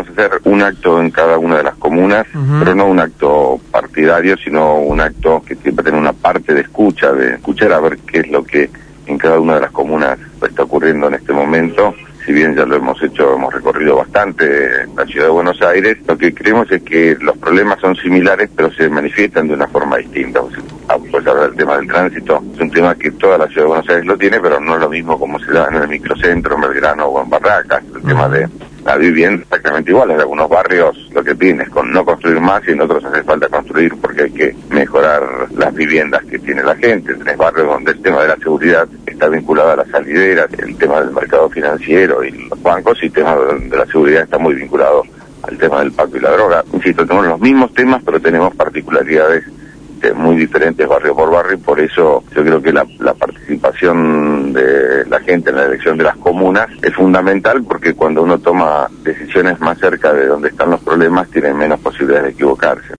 vamos a hacer un acto en cada una de las comunas, pero no un acto partidario, sino un acto que siempre tiene una parte de escucha, de escuchar a ver qué es lo que en cada una de las comunas está ocurriendo en este momento. Si bien ya lo hemos hecho, hemos recorrido bastante la ciudad de Buenos Aires, lo que creemos es que los problemas son similares, pero se manifiestan de una forma distinta. Pues hablar del tema del tránsito, es un tema que toda la ciudad de Buenos Aires lo tiene, pero no es lo mismo como se da en el microcentro, en Belgrano o en Barracas. El tema de la vivienda exactamente igual. En algunos barrios lo que piden es no construir más y en otros hace falta construir porque hay que mejorar las viviendas que tiene la gente. Tenés barrios donde el tema de la seguridad está vinculado a las salideras, el tema del mercado financiero y los bancos, y el tema de la seguridad está muy vinculado al tema del paco y la droga. Insisto, tenemos los mismos temas, pero tenemos particularidades muy diferentes barrio por barrio, y por eso yo creo que la participación de la gente en la elección de las comunas es fundamental, porque cuando uno toma decisiones más cerca de donde están los problemas tiene menos posibilidades de equivocarse.